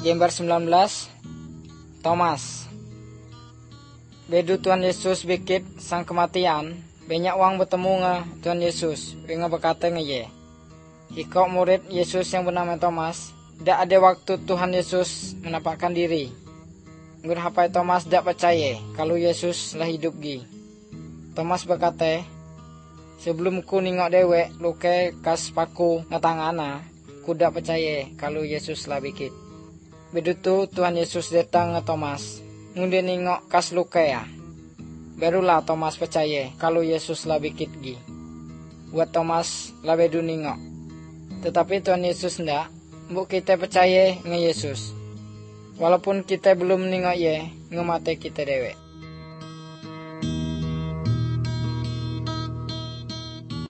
Gambar 19 Thomas. Bedu Tuhan Yesus bikit sang kematian, banyak orang bertemu nge Tuhan Yesus, dengan berkata nge Hikok murid Yesus yang bernama Thomas, tidak ada waktu Tuhan Yesus menampakkan diri. Ngur hapai Thomas tidak percaya kalau Yesus lah hidup gi. Thomas berkata, sebelum ku ningok dewek luke kas paku ngetangana, ku tidak percaya kalau Yesus lah bikit. Begitu Tuhan Yesus datang ke Thomas, ngunde ningok kas luka ya. Barulah Thomas percaya kalau Yesus lah bikit gi. Buat Thomas lah bedu ningok. Tetapi Tuhan Yesus ndak, mbok kita percaya nge Yesus. Walaupun kita belum ningok ye, ngemate kita dewek.